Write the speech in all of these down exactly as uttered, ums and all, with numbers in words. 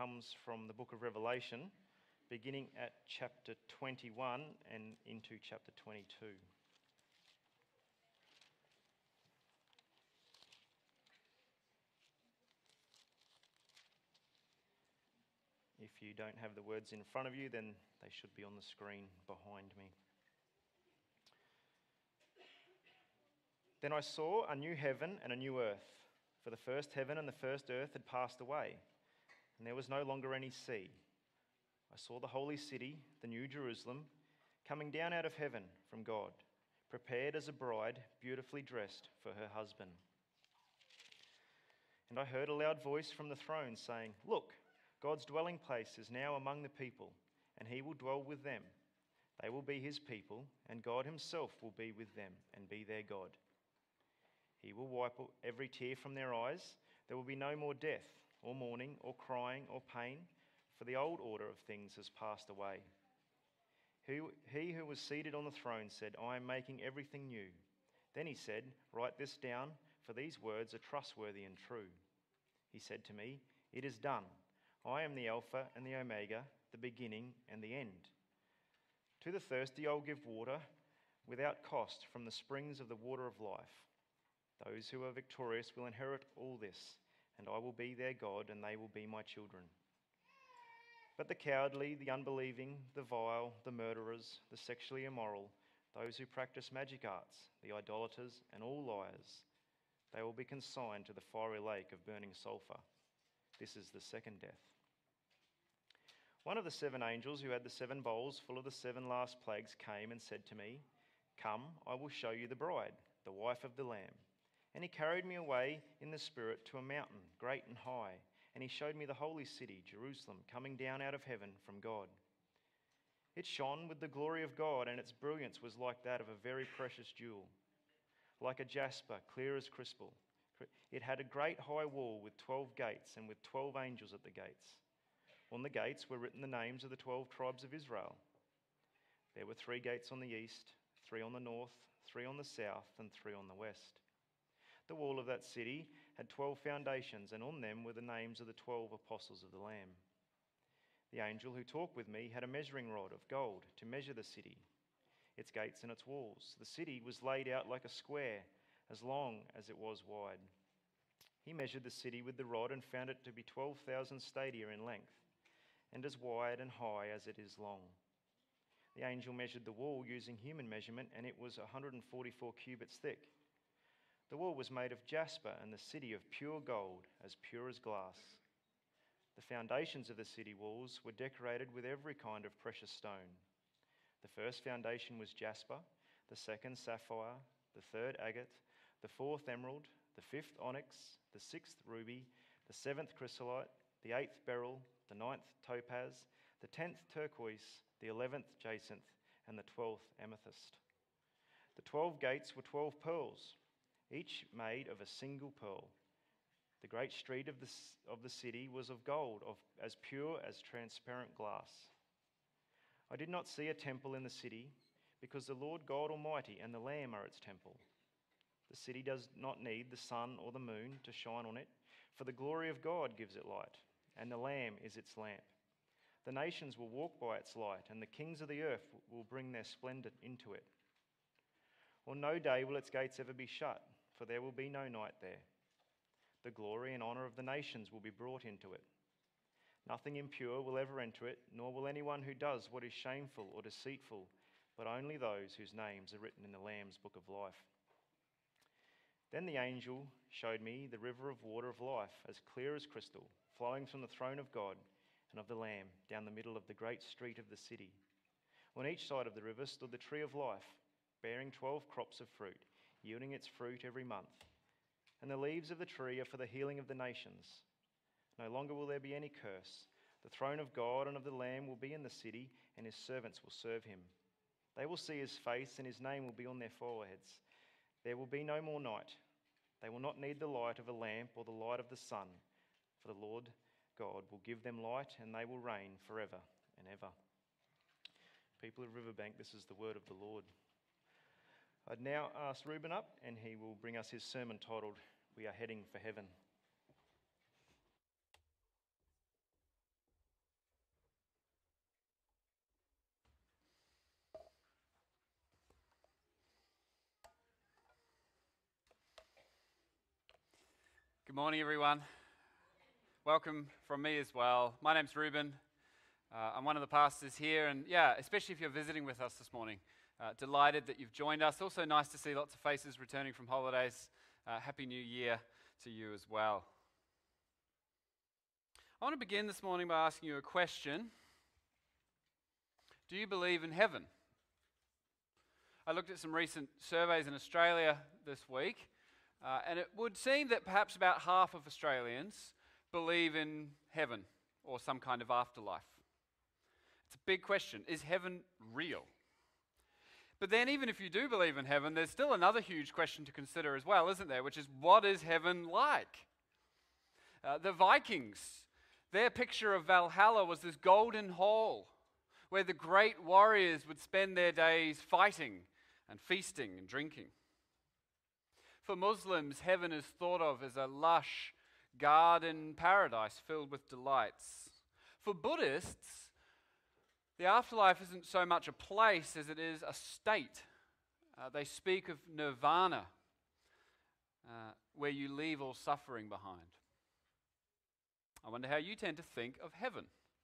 comes from the book of Revelation, beginning at chapter twenty-one and into chapter twenty-two. If you don't have the words in front of you, then they should be on the screen behind me. Then I saw a new heaven and a new earth, for the first heaven and the first earth had passed away, and there was no longer any sea. I saw the holy city, the new Jerusalem, coming down out of heaven from God, prepared as a bride, beautifully dressed for her husband. And I heard a loud voice from the throne saying, "Look, God's dwelling place is now among the people, and he will dwell with them. They will be his people, and God himself will be with them and be their God. He will wipe every tear from their eyes. There will be no more death, or mourning, or crying, or pain, for the old order of things has passed away." He, he who was seated on the throne said, "I am making everything new." Then he said, "Write this down, for these words are trustworthy and true." He said to me, "It is done. I am the Alpha and the Omega, the beginning and the end. To the thirsty I will give water without cost from the springs of the water of life. Those who are victorious will inherit all this, and I will be their God, and they will be my children. But the cowardly, the unbelieving, the vile, the murderers, the sexually immoral, those who practice magic arts, the idolaters, and all liars, they will be consigned to the fiery lake of burning sulfur. This is the second death." One of the seven angels who had the seven bowls full of the seven last plagues came and said to me, "Come, I will show you the bride, the wife of the Lamb." And he carried me away in the Spirit to a mountain, great and high, and he showed me the holy city, Jerusalem, coming down out of heaven from God. It shone with the glory of God, and its brilliance was like that of a very precious jewel, like a jasper, clear as crystal. It had a great high wall with twelve gates, and with twelve angels at the gates. On the gates were written the names of the twelve tribes of Israel. There were three gates on the east, three on the north, three on the south, and three on the west. The wall of that city had twelve foundations, and on them were the names of the twelve apostles of the Lamb. The angel who talked with me had a measuring rod of gold to measure the city, its gates and its walls. The city was laid out like a square, as long as it was wide. He measured the city with the rod and found it to be twelve thousand stadia in length, and as wide and high as it is long. The angel measured the wall using human measurement, and it was one hundred forty-four cubits thick. The wall was made of jasper, and the city of pure gold, as pure as glass. The foundations of the city walls were decorated with every kind of precious stone. The first foundation was jasper, the second sapphire, the third agate, the fourth emerald, the fifth onyx, the sixth ruby, the seventh chrysolite, the eighth beryl, the ninth topaz, the tenth turquoise, the eleventh jacinth, and the twelfth amethyst. The twelve gates were twelve pearls, each made of a single pearl. The great street of the, of the city was of gold, of, as pure as transparent glass. I did not see a temple in the city, because the Lord God Almighty and the Lamb are its temple. The city does not need the sun or the moon to shine on it, for the glory of God gives it light, and the Lamb is its lamp. The nations will walk by its light, and the kings of the earth will bring their splendor into it. On no day will its gates ever be shut, for there will be no night there. The glory and honor of the nations will be brought into it. Nothing impure will ever enter it, nor will anyone who does what is shameful or deceitful, but only those whose names are written in the Lamb's book of life. Then the angel showed me the river of water of life, as clear as crystal, flowing from the throne of God and of the Lamb down the middle of the great street of the city. On each side of the river stood the tree of life, bearing twelve crops of fruit, yielding its fruit every month. And the leaves of the tree are for the healing of the nations. No longer will there be any curse. The throne of God and of the Lamb will be in the city, and his servants will serve him. They will see his face, and his name will be on their foreheads. There will be no more night. They will not need the light of a lamp or the light of the sun, for the Lord God will give them light, and they will reign forever and ever. People of Riverbank, this is the word of the Lord. I'd now ask Reuben up, and he will bring us his sermon titled, "We Are Heading for Heaven." Good morning, everyone. Welcome from me as well. My name's Ruben. Uh, I'm one of the pastors here, and yeah, especially if you're visiting with us this morning, uh, delighted that you've joined us. Also nice to see lots of faces returning from holidays. Uh, Happy New Year to you as well. I want to begin this morning by asking you a question. Do you believe in heaven? I looked at some recent surveys in Australia this week, uh, and it would seem that perhaps about half of Australians believe in heaven or some kind of afterlife. It's a big question. Is heaven real? But then even if you do believe in heaven, there's still another huge question to consider as well, isn't there? Which is, what is heaven like? Uh, the Vikings, their picture of Valhalla was this golden hall where the great warriors would spend their days fighting and feasting and drinking. For Muslims, heaven is thought of as a lush garden paradise filled with delights. For Buddhists, the afterlife isn't so much a place as it is a state. Uh, they speak of nirvana, uh, where you leave all suffering behind. I wonder how you tend to think of heaven.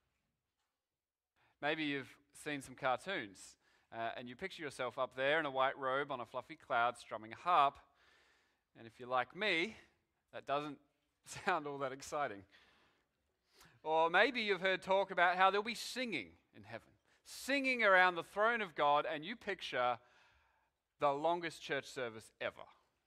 Maybe you've seen some cartoons, uh, and you picture yourself up there in a white robe on a fluffy cloud strumming a harp, and if you're like me, that doesn't sound all that exciting. Or maybe you've heard talk about how there'll be singing in heaven, singing around the throne of God, and you picture the longest church service ever.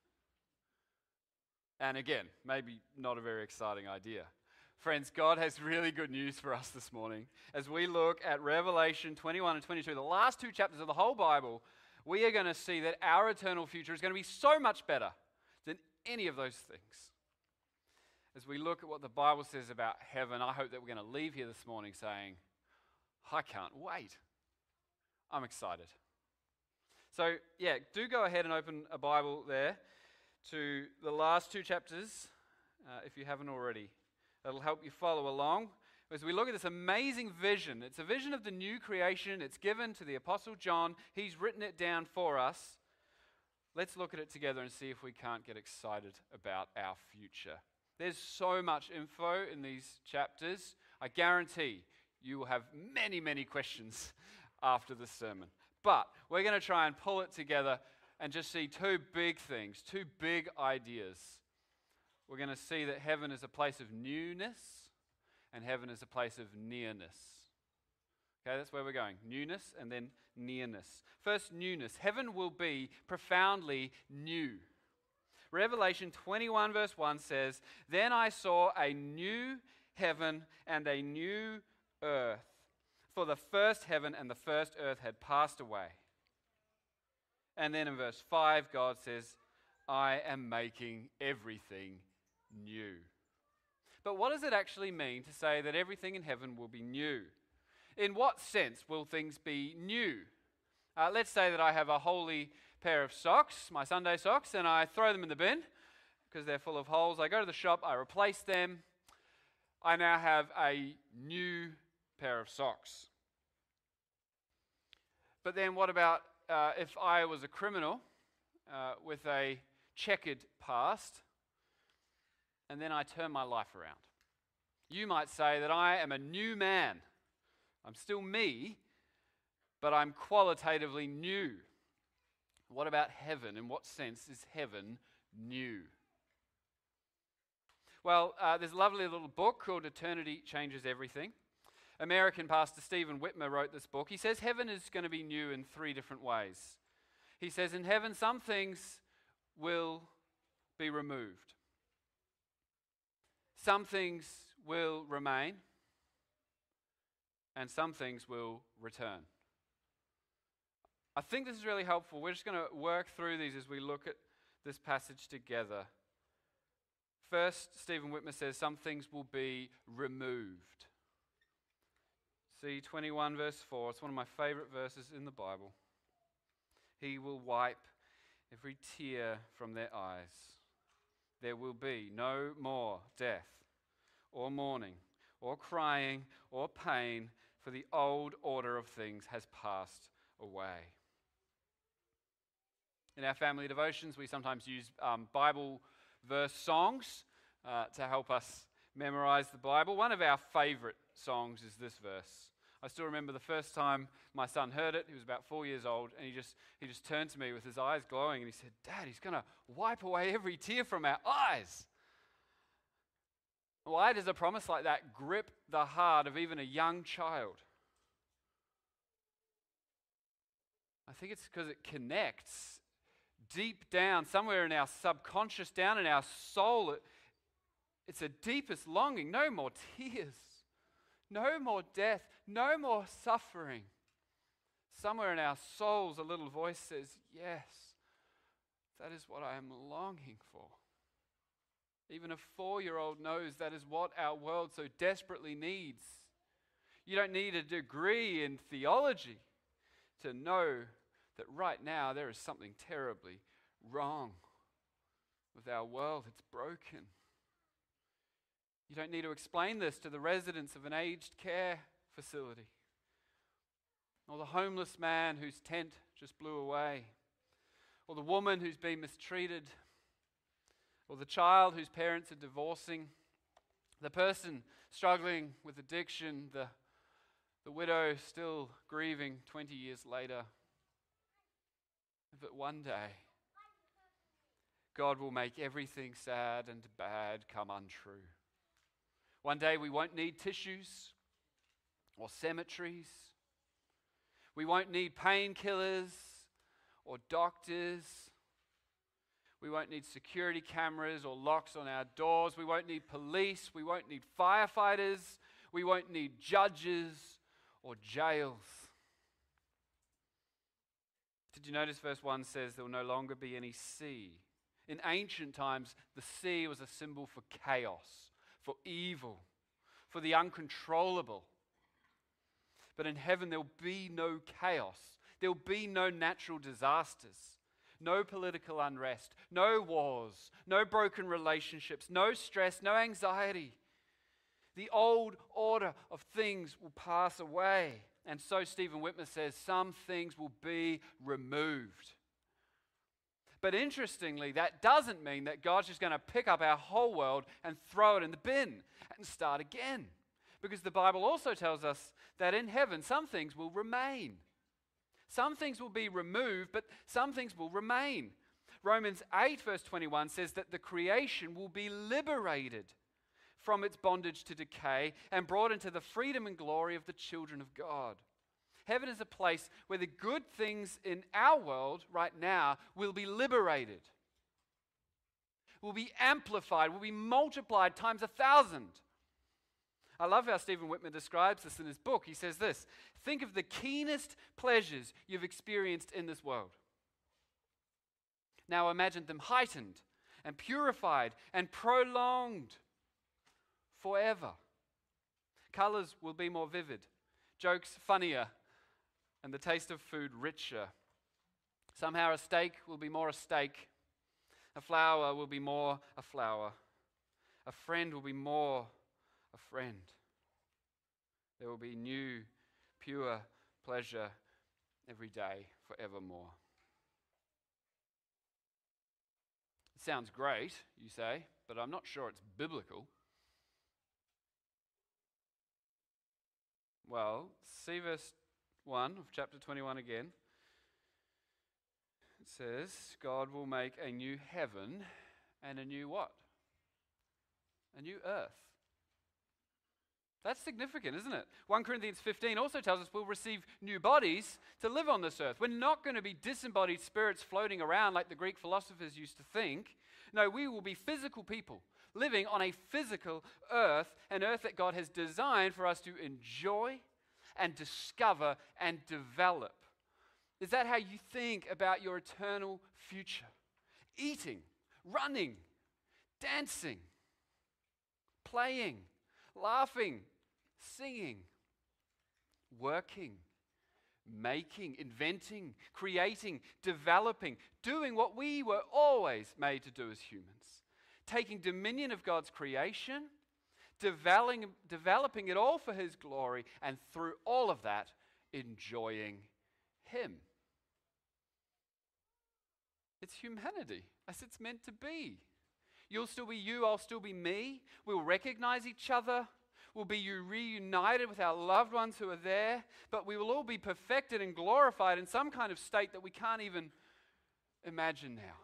And again, maybe not a very exciting idea. Friends, God has really good news for us this morning. As we look at Revelation twenty-one and twenty-two, the last two chapters of the whole Bible, we are going to see that our eternal future is going to be so much better than any of those things. As we look at what the Bible says about heaven, I hope that we're going to leave here this morning saying, I can't wait. I'm excited. So, yeah, do go ahead and open a Bible there to the last two chapters, uh, if you haven't already. That'll help you follow along as we look at this amazing vision. It's a vision of the new creation. It's given to the Apostle John. He's written it down for us. Let's look at it together and see if we can't get excited about our future. There's so much info in these chapters. I guarantee you will have many, many questions after this sermon. But we're going to try and pull it together and just see two big things, two big ideas. We're going to see that heaven is a place of newness and heaven is a place of nearness. Okay, that's where we're going. Newness and then nearness. First, newness. Heaven will be profoundly new. Revelation twenty-one verse one says, Then I saw a new heaven and a new earth, for the first heaven and the first earth had passed away. And then in verse five, God says, I am making everything new. But what does it actually mean to say that everything in heaven will be new? In what sense will things be new? Uh, let's say that I have a holy pair of socks, my Sunday socks, and I throw them in the bin because they're full of holes. I go to the shop, I replace them. I now have a new pair of socks. But then what about uh, if I was a criminal uh, with a checkered past, and then I turn my life around? You might say that I am a new man. I'm still me, but I'm qualitatively new. What about heaven? In what sense is heaven new? Well, uh, there's a lovely little book called Eternity Changes Everything. American pastor Stephen Whitmer wrote this book. He says heaven is going to be new in three different ways. He says in heaven some things will be removed. Some things will remain, and some things will return. I think this is really helpful. We're just going to work through these as we look at this passage together. First, Stephen Whitmer says some things will be removed. See twenty-one verse four, it's one of my favorite verses in the Bible. He will wipe every tear from their eyes. There will be no more death, or mourning, or crying, or pain, for the old order of things has passed away. In our family devotions, we sometimes use um, Bible verse songs uh, to help us memorize the Bible. One of our favorite songs is this verse. I still remember the first time my son heard it. He was about four years old, and he just he just turned to me with his eyes glowing, and he said, "Dad, he's going to wipe away every tear from our eyes." Why does a promise like that grip the heart of even a young child? I think it's because it connects deep down, somewhere in our subconscious, down in our soul. It, it's a deepest longing. No more tears. No more death. No more suffering. Somewhere in our souls, a little voice says, yes, that is what I am longing for. Even a four-year-old knows that is what our world so desperately needs. You don't need a degree in theology to know that right now there is something terribly wrong with our world. It's broken. You don't need to explain this to the residents of an aged care facility, or the homeless man whose tent just blew away, or the woman who's been mistreated, or the child whose parents are divorcing, the person struggling with addiction, the, the widow still grieving twenty years later. But one day, God will make everything sad and bad come untrue. One day we won't need tissues or cemeteries. We won't need painkillers or doctors. We won't need security cameras or locks on our doors. We won't need police. We won't need firefighters. We won't need judges or jails. Did you notice verse one says there will no longer be any sea? In ancient times, the sea was a symbol for chaos, for evil, for the uncontrollable. But in heaven, there will be no chaos. There will be no natural disasters, no political unrest, no wars, no broken relationships, no stress, no anxiety. The old order of things will pass away. And so Stephen Whitmer says, some things will be removed. But interestingly, that doesn't mean that God's just going to pick up our whole world and throw it in the bin and start again. Because the Bible also tells us that in heaven, some things will remain. Some things will be removed, but some things will remain. Romans eight verse twenty-one says that the creation will be liberated from its bondage to decay and brought into the freedom and glory of the children of God. Heaven is a place where the good things in our world right now will be liberated, will be amplified, will be multiplied times a thousand. I love how Stephen Whitmer describes this in his book. He says this: think of the keenest pleasures you've experienced in this world. Now imagine them heightened and purified and prolonged forever. Colors will be more vivid, jokes funnier, and the taste of food richer. Somehow a steak will be more a steak. A flower will be more a flower. A friend will be more a friend. There will be new, pure pleasure every day, forevermore. It sounds great, you say, but I'm not sure it's biblical. Well, see verse one of chapter twenty-one again. It says, God will make a new heaven and a new what? A new earth. That's significant, isn't it? First Corinthians fifteen also tells us we'll receive new bodies to live on this earth. We're not going to be disembodied spirits floating around like the Greek philosophers used to think. No, we will be physical people living on a physical earth, an earth that God has designed for us to enjoy and discover and develop. Is that how you think about your eternal future? Eating, running, dancing, playing, laughing, singing, working, making, inventing, creating, developing, doing what we were always made to do as humans. Taking dominion of God's creation, developing, developing it all for His glory, and through all of that, enjoying Him. It's humanity as it's meant to be. You'll still be you, I'll still be me. We'll recognize each other. We'll be reunited with our loved ones who are there, but we will all be perfected and glorified in some kind of state that we can't even imagine now.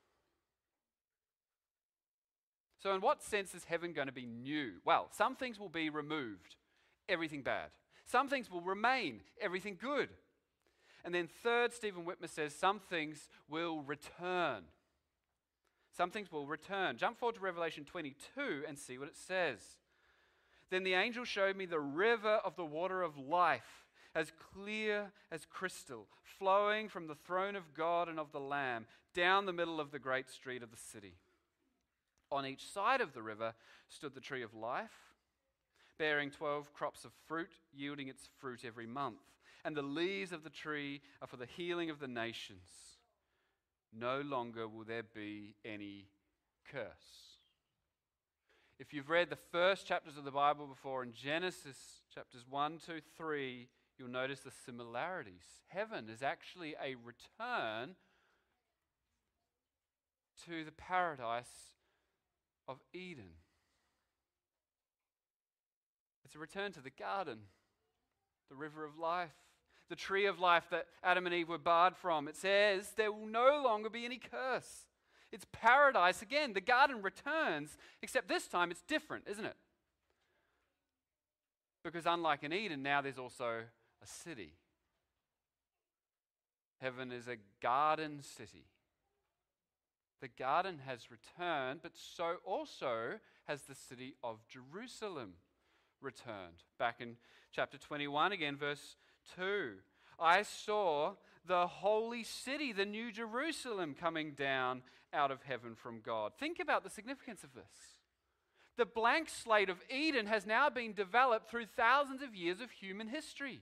So in what sense is heaven going to be new? Well, some things will be removed, everything bad. Some things will remain, everything good. And then third, Stephen Whitmer says, some things will return. Some things will return. Jump forward to Revelation twenty-two and see what it says. Then the angel showed me the river of the water of life, as clear as crystal, flowing from the throne of God and of the Lamb, down the middle of the great street of the city. On each side of the river stood the tree of life, bearing twelve crops of fruit, yielding its fruit every month. And the leaves of the tree are for the healing of the nations. No longer will there be any curse. If you've read the first chapters of the Bible before, in Genesis chapters one, two, three, you'll notice the similarities. Heaven is actually a return to the paradise of Eden. It's a return to the garden, the river of life, the tree of life that Adam and Eve were barred from. It says there will no longer be any curse. It's paradise again. The garden returns, except this time it's different, isn't it? Because unlike in Eden, now there's also a city. Heaven is a garden city. The garden has returned, but so also has the city of Jerusalem returned. Back in chapter twenty-one, again, verse two. I saw the holy city, the new Jerusalem, coming down out of heaven from God. Think about the significance of this. The blank slate of Eden has now been developed through thousands of years of human history.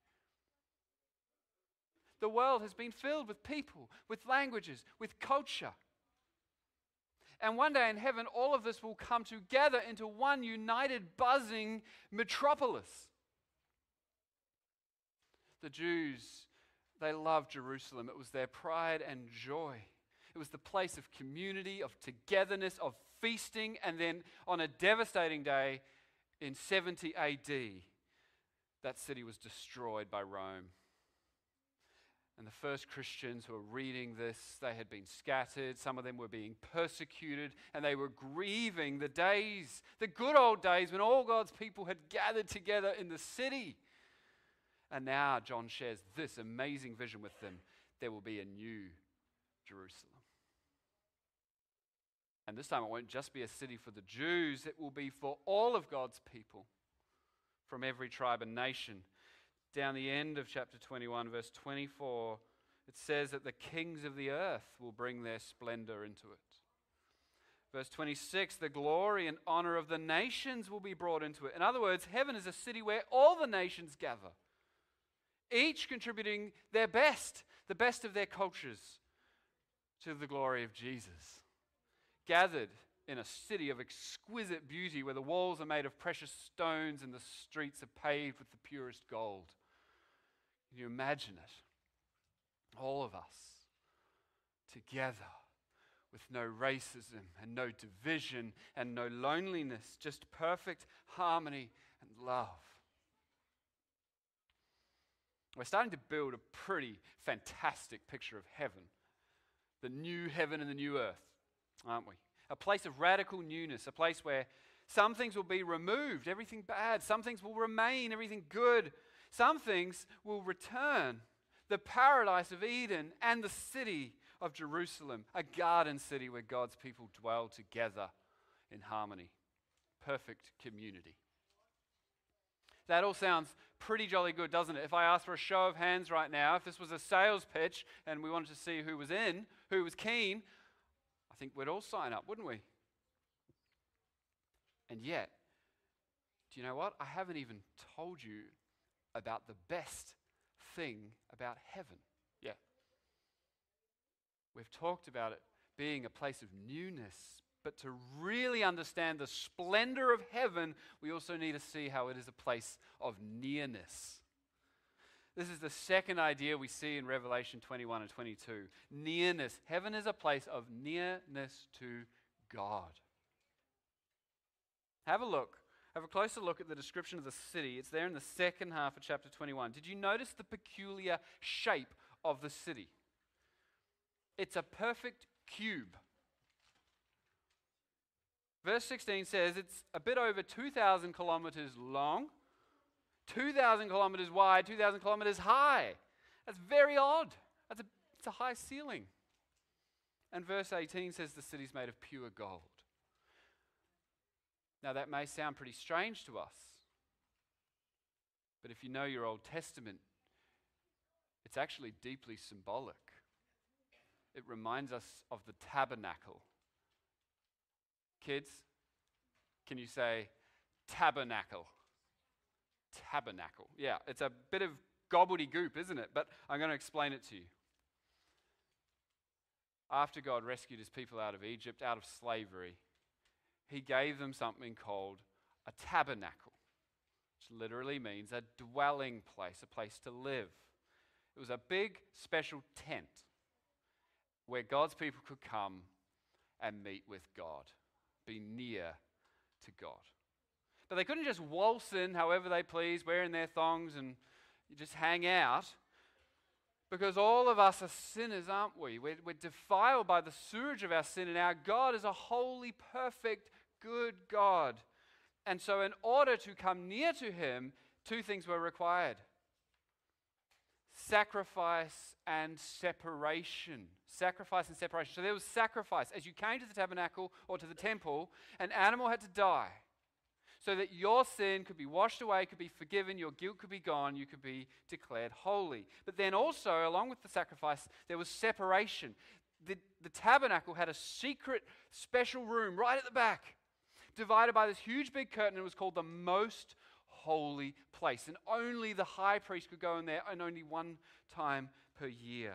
The world has been filled with people, with languages, with culture. And one day in heaven, all of this will come together into one united, buzzing metropolis. The Jews, they loved Jerusalem. It was their pride and joy. It was the place of community, of togetherness, of feasting. And then on a devastating day in seventy A D, that city was destroyed by Rome. And the first Christians who were reading this, they had been scattered. Some of them were being persecuted, and they were grieving the days, the good old days when all God's people had gathered together in the city. And now John shares this amazing vision with them. There will be a new Jerusalem. And this time it won't just be a city for the Jews, it will be for all of God's people from every tribe and nation. Down the end of chapter twenty-one, verse twenty-four, it says that the kings of the earth will bring their splendor into it. Verse twenty-six, the glory and honor of the nations will be brought into it. In other words, heaven is a city where all the nations gather, each contributing their best, the best of their cultures, to the glory of Jesus. Gathered in a city of exquisite beauty where the walls are made of precious stones and the streets are paved with the purest gold. Can you imagine it? All of us together with no racism and no division and no loneliness, just perfect harmony and love. We're starting to build a pretty fantastic picture of heaven. The new heaven and the new earth, aren't we? A place of radical newness, a place where some things will be removed, everything bad. Some things will remain, everything good. Some things will return. The paradise of Eden and the city of Jerusalem, a garden city where God's people dwell together in harmony. Perfect community. That all sounds pretty jolly good, doesn't it? If I asked for a show of hands right now, if this was a sales pitch and we wanted to see who was in, who was keen, I think we'd all sign up, wouldn't we? And yet, do you know what? I haven't even told you about the best thing about heaven yet. We've talked about it being a place of newness, but to really understand the splendor of heaven, we also need to see how it is a place of nearness. This is the second idea we see in Revelation twenty-one and twenty-two. Nearness. Heaven is a place of nearness to God. Have a look. Have a closer look at the description of the city. It's there in the second half of chapter twenty-one. Did you notice the peculiar shape of the city? It's a perfect cube. Verse sixteen says it's a bit over two thousand kilometers long, two thousand kilometers wide, two thousand kilometers high. That's very odd. That's a, it's a high ceiling. And verse eighteen says the city's made of pure gold. Now that may sound pretty strange to us, but if you know your Old Testament, it's actually deeply symbolic. It reminds us of the tabernacle. Kids, can you say tabernacle? Tabernacle. Yeah, it's a bit of gobbledygook, isn't it? But I'm going to explain it to you. After God rescued his people out of Egypt, out of slavery, he gave them something called a tabernacle, which literally means a dwelling place, a place to live. It was a big special tent where God's people could come and meet with God, be near to God. But they couldn't just waltz in however they please, wearing their thongs and just hang out, because all of us are sinners, aren't we? We're, we're defiled by the sewage of our sin, and our God is a holy, perfect, good God. And so in order to come near to him, two things were required: sacrifice and separation. Sacrifice and separation. So there was sacrifice. As you came to the tabernacle or to the temple, an animal had to die so that your sin could be washed away, could be forgiven, your guilt could be gone, you could be declared holy. But then also, along with the sacrifice, there was separation. The, the tabernacle had a secret, special room right at the back, divided by this huge big curtain. It was called the Most Holy Place. And only the high priest could go in there, and only one time per year.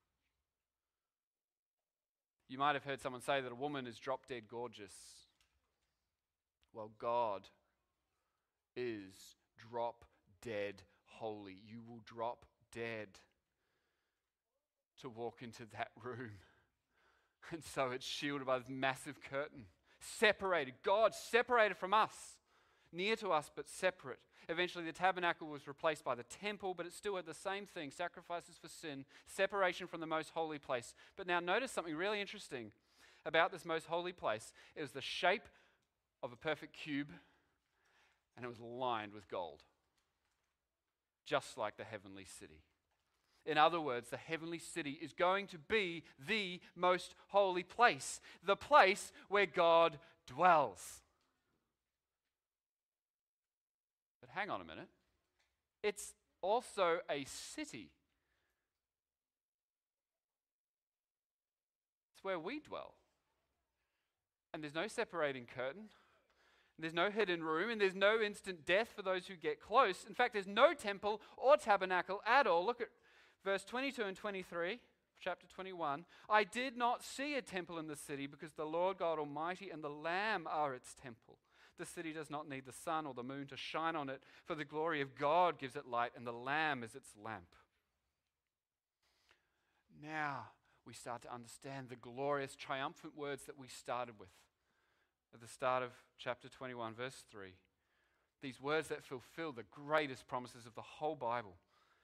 You might have heard someone say that a woman is drop dead gorgeous. Well, God is drop dead holy. You will drop dead to walk into that room. And so it's shielded by this massive curtain. Separated. God separated from us. Near to us, but separate. Eventually the tabernacle was replaced by the temple, but it still had the same thing: sacrifices for sin, separation from the most holy place. But now notice something really interesting about this most holy place. It was the shape of a perfect cube, and it was lined with gold, just like the heavenly city. In other words, the heavenly city is going to be the most holy place, the place where God dwells. But hang on a minute. It's also a city. It's where we dwell. And there's no separating curtain. There's no hidden room, and there's no instant death for those who get close. In fact, there's no temple or tabernacle at all. Look at verse twenty-two and twenty-three, chapter twenty-one. I did not see a temple in the city, because the Lord God Almighty and the Lamb are its temple. The city does not need the sun or the moon to shine on it, for the glory of God gives it light, and the Lamb is its lamp. Now we start to understand the glorious, triumphant words that we started with at the start of chapter twenty-one, verse three. These words that fulfill the greatest promises of the whole Bible.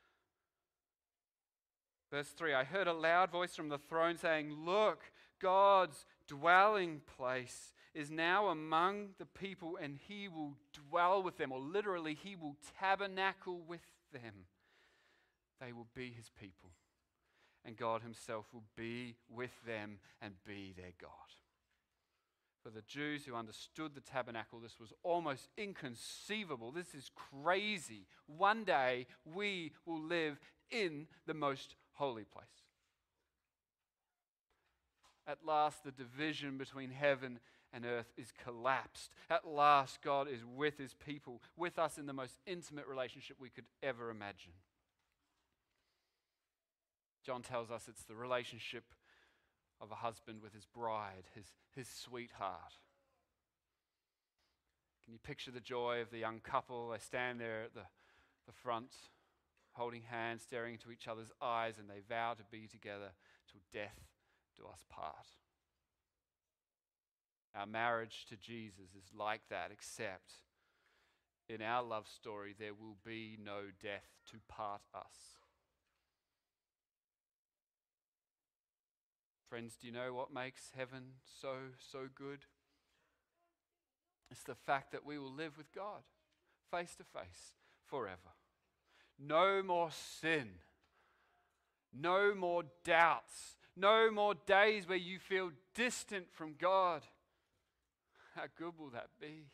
Verse three, I heard a loud voice from the throne saying, look, God's dwelling place is now among the people, and he will dwell with them, or literally, he will tabernacle with them. They will be his people, and God himself will be with them and be their God. For the Jews who understood the tabernacle, this was almost inconceivable. This is crazy. One day we will live in the most holy place. At last, the division between heaven and earth is collapsed. At last, God is with his people, with us in the most intimate relationship we could ever imagine. John tells us it's the relationship of a husband with his bride, his, his sweetheart. Can you picture the joy of the young couple? They stand there at the, the front, holding hands, staring into each other's eyes, and they vow to be together till death do us part. Our marriage to Jesus is like that, except in our love story there will be no death to part us. Friends, do you know what makes heaven so, so good? It's the fact that we will live with God face to face forever. No more sin. No more doubts. No more days where you feel distant from God. How good will that be?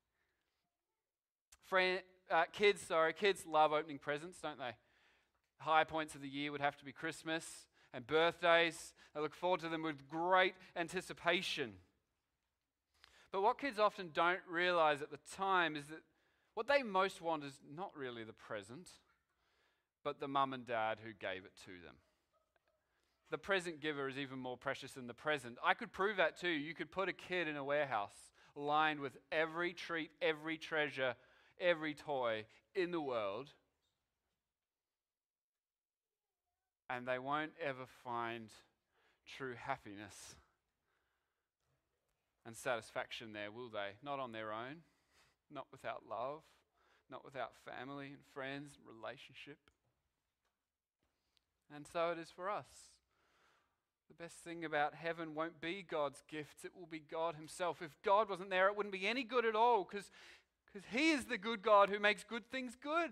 Friend, uh, kids, sorry, kids love opening presents, don't they? High points of the year would have to be Christmas and birthdays. They look forward to them with great anticipation. But what kids often don't realize at the time is that what they most want is not really the present, but the mum and dad who gave it to them. The present giver is even more precious than the present. I could prove that too. You could put a kid in a warehouse lined with every treat, every treasure, every toy in the world, and they won't ever find true happiness and satisfaction there, will they? Not on their own, not without love, not without family and friends, relationship. And so it is for us. The best thing about heaven won't be God's gifts, it will be God himself. If God wasn't there, it wouldn't be any good at all, because because he is the good God who makes good things good.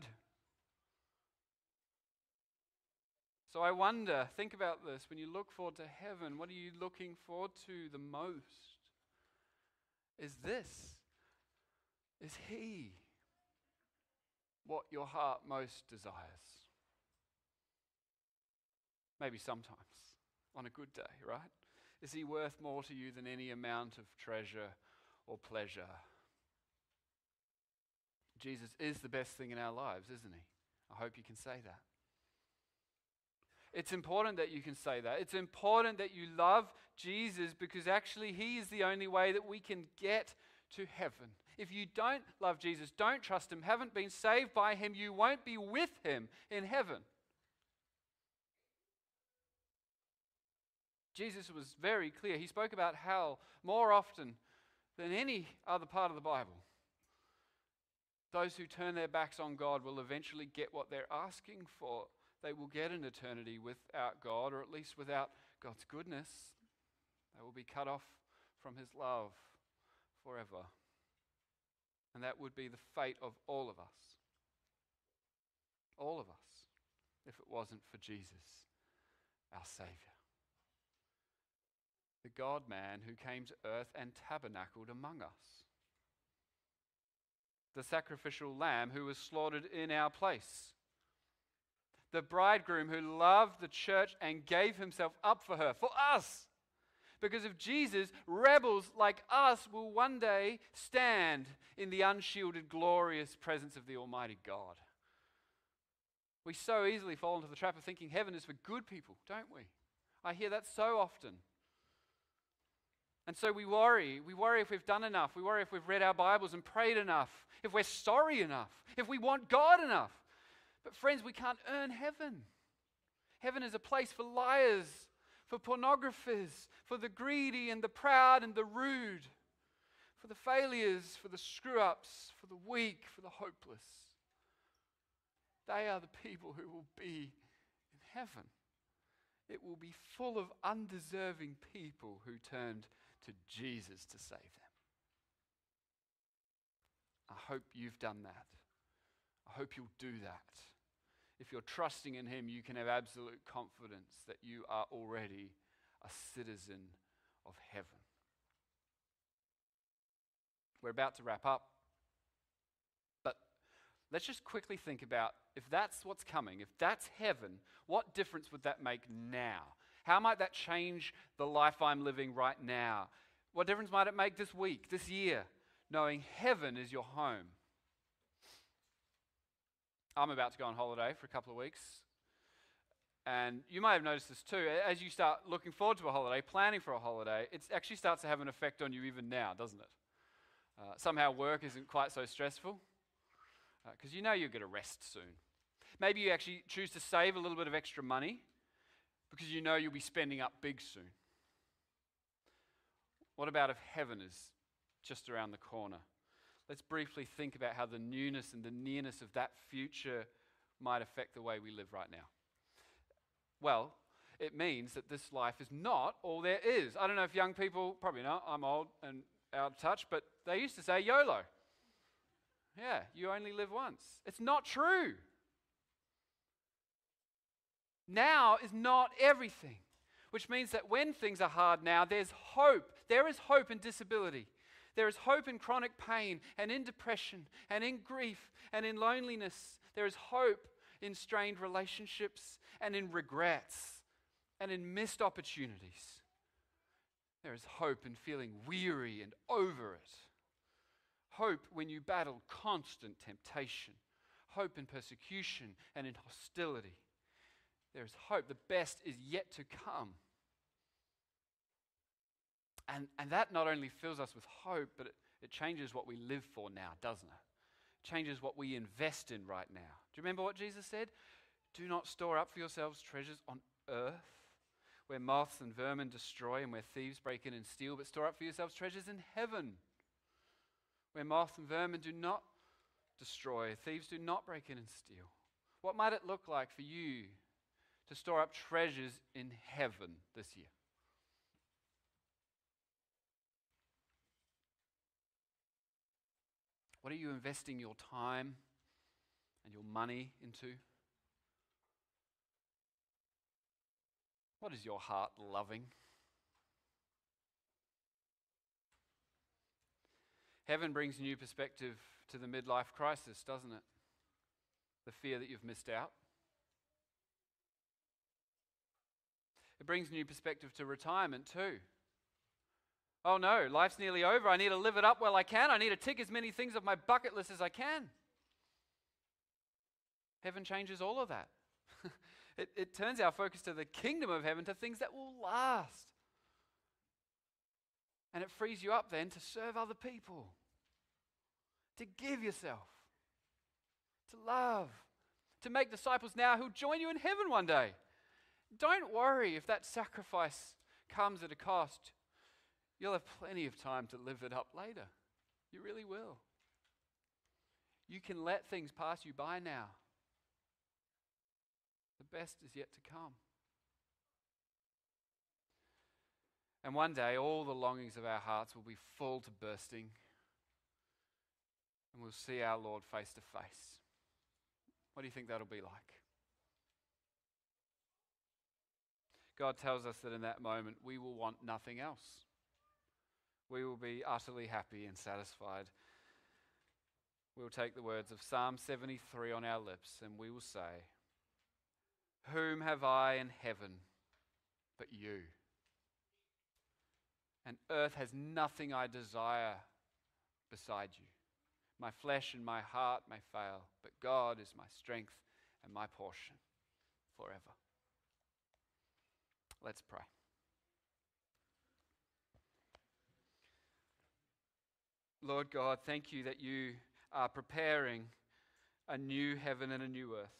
So I wonder, think about this, when you look forward to heaven, what are you looking forward to the most? Is this, is he what your heart most desires? Maybe sometimes, on a good day, right? Is he worth more to you than any amount of treasure or pleasure? Jesus is the best thing in our lives, isn't he? I hope you can say that. It's important that you can say that. It's important that you love Jesus, because actually he is the only way that we can get to heaven. If you don't love Jesus, don't trust him, haven't been saved by him, you won't be with him in heaven. Jesus was very clear. He spoke about hell more often than any other part of the Bible. Those who turn their backs on God will eventually get what they're asking for. They will get an eternity without God, or at least without God's goodness. They will be cut off from his love forever. And that would be the fate of all of us. All of us, if it wasn't for Jesus, our Savior. The God-man who came to earth and tabernacled among us. The sacrificial lamb who was slaughtered in our place. The bridegroom who loved the church and gave himself up for her, for us. Because of Jesus, rebels like us will one day stand in the unshielded, glorious presence of the Almighty God. We so easily fall into the trap of thinking heaven is for good people, don't we? I hear that so often. And so we worry. We worry if we've done enough. We worry if we've read our Bibles and prayed enough. If we're sorry enough. If we want God enough. But friends, we can't earn heaven. Heaven is a place for liars, for pornographers, for the greedy and the proud and the rude, for the failures, for the screw-ups, for the weak, for the hopeless. They are the people who will be in heaven. It will be full of undeserving people who turned to Jesus to save them. I hope you've done that. I hope you'll do that. If you're trusting in him, you can have absolute confidence that you are already a citizen of heaven. We're about to wrap up, but let's just quickly think about, if that's what's coming, if that's heaven, what difference would that make now? How might that change the life I'm living right now? What difference might it make this week, this year, knowing heaven is your home? I'm about to go on holiday for a couple of weeks. And you may have noticed this too. As you start looking forward to a holiday, planning for a holiday, it actually starts to have an effect on you even now, doesn't it? Uh, somehow work isn't quite so stressful, because uh, you know you're going to rest soon. Maybe you actually choose to save a little bit of extra money because you know you'll be spending up big soon. What about if heaven is just around the corner? Let's briefly think about how the newness and the nearness of that future might affect the way we live right now. Well, it means that this life is not all there is. I don't know if young people, probably not, I'm old and out of touch, but they used to say YOLO. Yeah, you only live once. It's not true. Now is not everything, which means that when things are hard now, there's hope. There is hope in disability. There is hope in chronic pain and in depression and in grief and in loneliness. There is hope in strained relationships and in regrets and in missed opportunities. There is hope in feeling weary and over it. Hope when you battle constant temptation. Hope in persecution and in hostility. There is hope. The best is yet to come. And, and that not only fills us with hope, but it, it changes what we live for now, doesn't it? It changes what we invest in right now. Do you remember what Jesus said? Do not store up for yourselves treasures on earth, where moths and vermin destroy and where thieves break in and steal, but store up for yourselves treasures in heaven, where moth and vermin do not destroy, thieves do not break in and steal. What might it look like for you to store up treasures in heaven this year? What are you investing your time and your money into? What is your heart loving? Heaven brings new perspective to the midlife crisis, doesn't it? The fear that you've missed out. It brings new perspective to retirement too. Oh no, life's nearly over. I need to live it up while I can. I need to tick as many things off my bucket list as I can. Heaven changes all of that. it, it turns our focus to the kingdom of heaven, to things that will last. And it frees you up then to serve other people, to give yourself, to love, to make disciples now who'll join you in heaven one day. Don't worry if that sacrifice comes at a cost. You'll have plenty of time to live it up later. You really will. You can let things pass you by now. The best is yet to come. And one day, all the longings of our hearts will be full to bursting, and we'll see our Lord face to face. What do you think that'll be like? God tells us that in that moment, we will want nothing else. We will be utterly happy and satisfied. We'll take the words of Psalm seventy-three on our lips, and we will say, "Whom have I in heaven but you? And earth has nothing I desire beside you. My flesh and my heart may fail, but God is my strength and my portion forever." Let's pray. Lord God, thank you that you are preparing a new heaven and a new earth.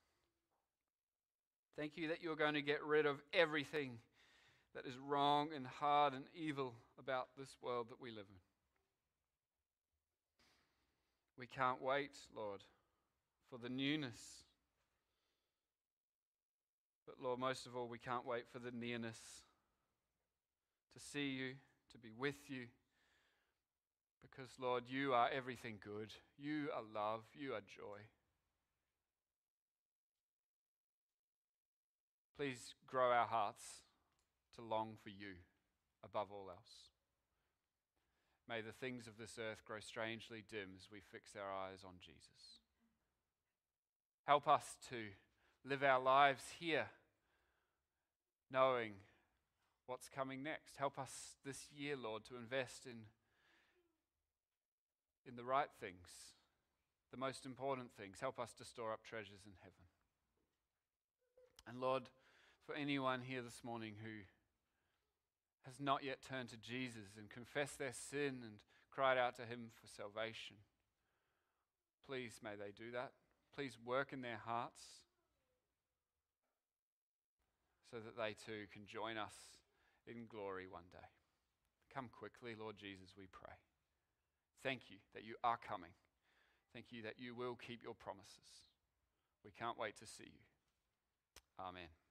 Thank you that you're going to get rid of everything that is wrong and hard and evil about this world that we live in. We can't wait, Lord, for the newness. But Lord, most of all, we can't wait for the nearness, to see you, to be with you. Because, Lord, you are everything good. You are love. You are joy. Please grow our hearts to long for you above all else. May the things of this earth grow strangely dim as we fix our eyes on Jesus. Help us to live our lives here knowing what's coming next. Help us this year, Lord, to invest in in the right things, the most important things. Help us to store up treasures in heaven. And Lord, for anyone here this morning who has not yet turned to Jesus and confessed their sin and cried out to him for salvation, please may they do that. Please work in their hearts so that they too can join us in glory one day. Come quickly, Lord Jesus, we pray. Thank you that you are coming. Thank you that you will keep your promises. We can't wait to see you. Amen.